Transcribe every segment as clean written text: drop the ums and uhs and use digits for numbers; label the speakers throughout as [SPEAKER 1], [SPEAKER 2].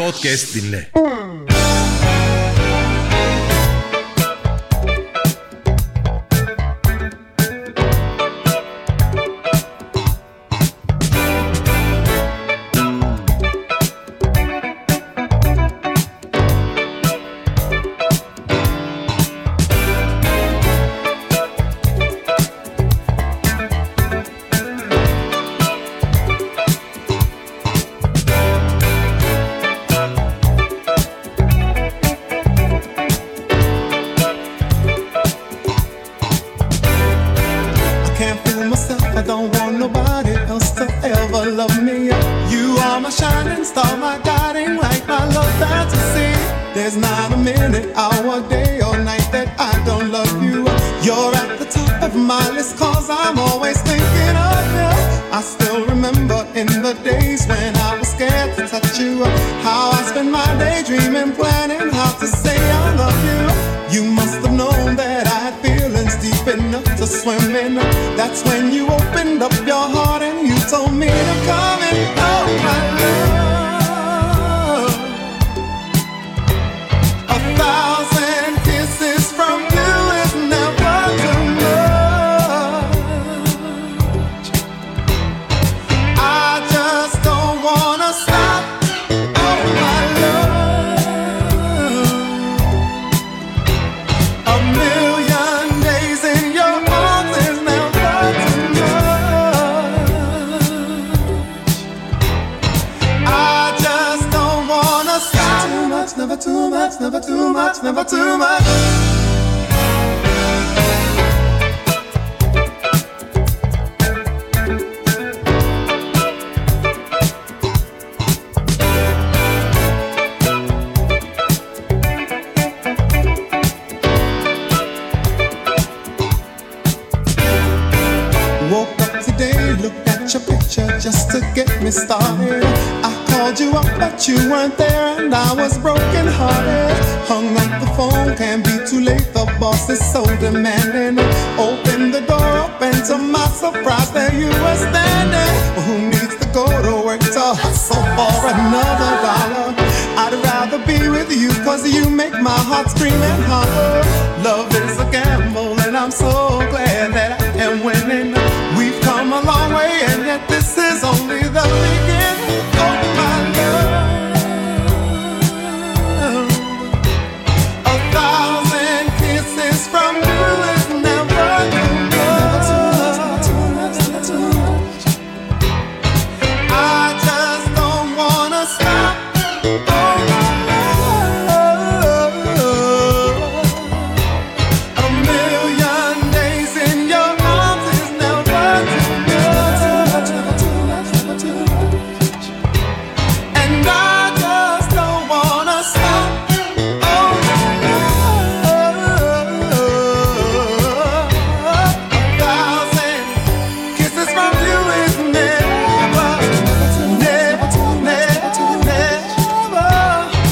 [SPEAKER 1] Podcast dinle.
[SPEAKER 2] There's not a minute, hour, day or night that I don't love you. You're at the top of my list cause I'm always thinking of you. I still remember in the days when I was scared to touch you, how I spent my day dreaming, planning how to say I love you. You must have known that I had feelings deep enough to swim in. That's when you opened up your heart and you told me to come and oh my love. 1,000 kisses from you is never too much. I just don't wanna stop. Oh my love, a million days in your arms is never too much. I just don't wanna stop. Too much, never too much, never too much, never too much. Woke up today, looked at your picture just to get me started. I called you up but you weren't there and I was broken hearted. Hung up the phone, can't be too late, the boss is so demanding. Open the door up and to my surprise there you were standing. Well, who needs to go to work to hustle for another dollar? I'd rather be with you cause you make my heart scream and holler. Love is a gamble and I'm so glad that I am winning. We've come a long way and yet this is only the beginning. Oh my love, 1,000 kisses from you is never too much. I just don't wanna stop. Oh my love, a million days in your arms is never too much. And I just don't wanna stop. Oh my love, 1,000 kisses from you is never, never, never, never.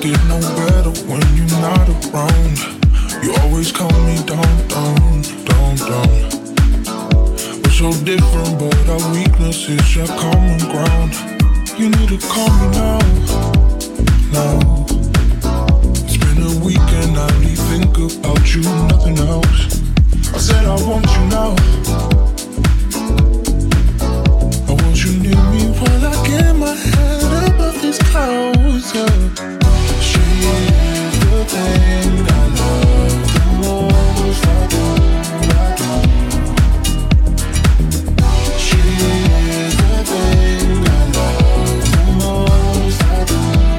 [SPEAKER 2] get no better when you're not around. You always calm me down, down, down, down. We're so different, but our weakness is your common ground. You need to calm me now, now. It's been a week and I only think about you, nothing else. I said I want you now. I want you near me while I get my head above these clouds, yeah. She is the thing I love the most. I do. She is the thing I love the most. I do.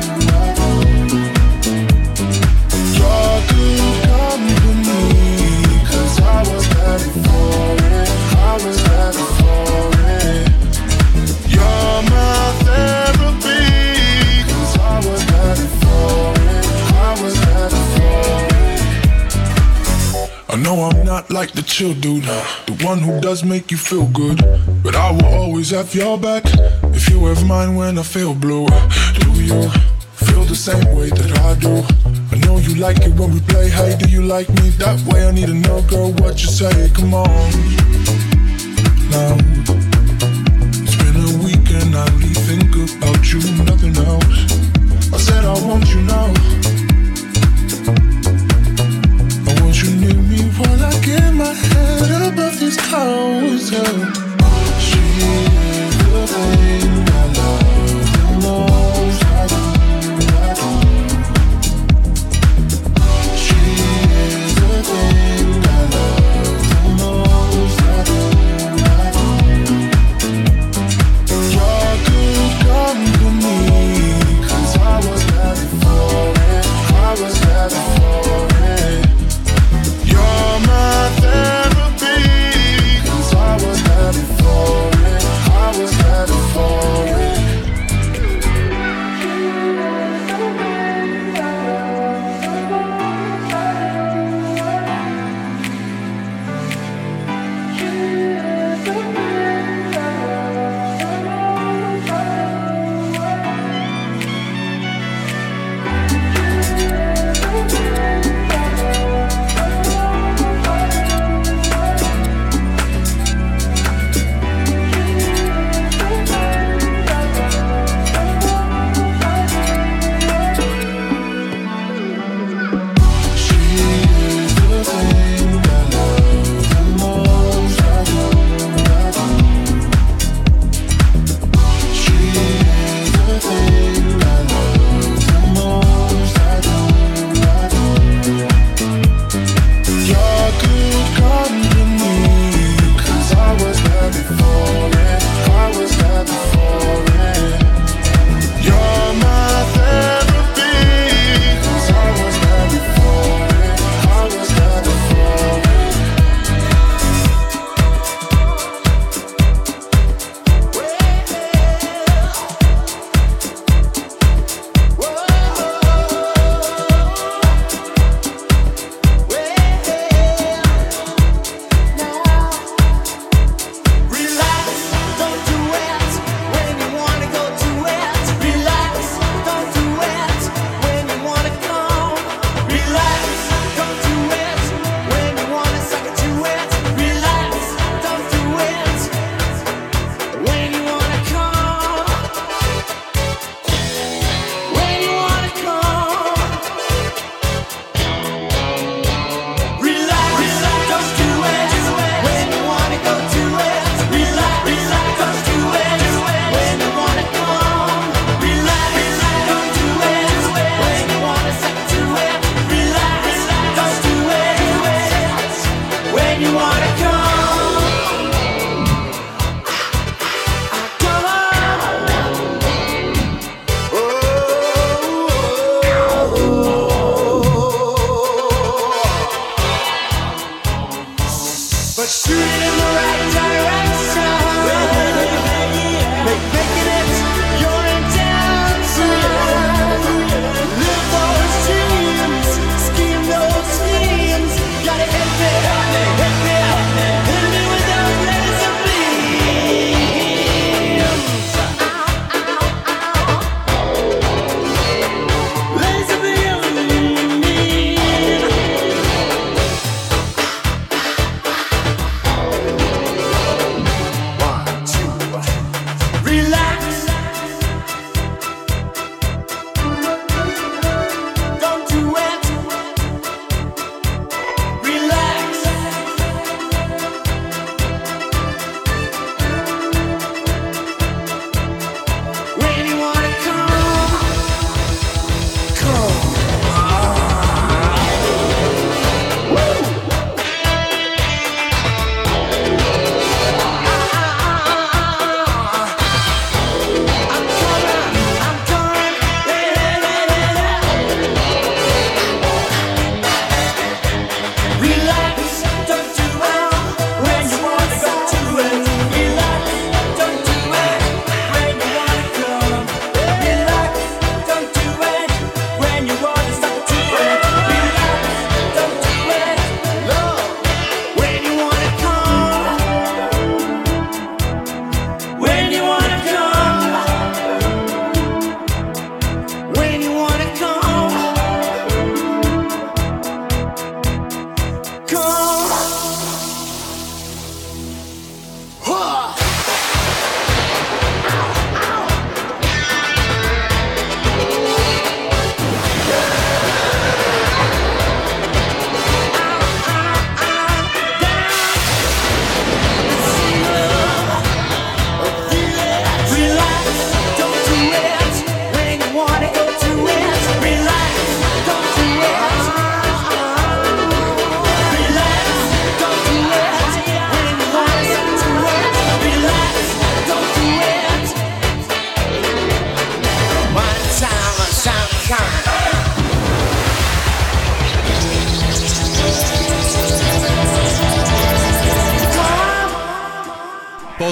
[SPEAKER 2] You're good company, 'cause I was ready for it. I was ready for it. You're my therapy, 'cause I was ready for it. I was ready for it. I know I'm not like the chill dude, the one who does make you feel good, but I will always have your back if you have mine when I feel blue. Do you feel the same way that I do? I know you like it when we play. Hey, do you like me that way? I need to know, girl, what you say. Come on now. It's been a week and I only think about you, nothing else. I said I want you now. I want you near me while I get my head above these clouds, yeah. She is the thing I love the most. I do, I do. She is the thing I love the most. I do, I do. You're good company, 'cause I was ready for it. I was ready for it. You're my therapy, 'cause I was ready for it. I was ready for it.
[SPEAKER 1] Lazy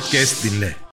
[SPEAKER 1] podcast dinle.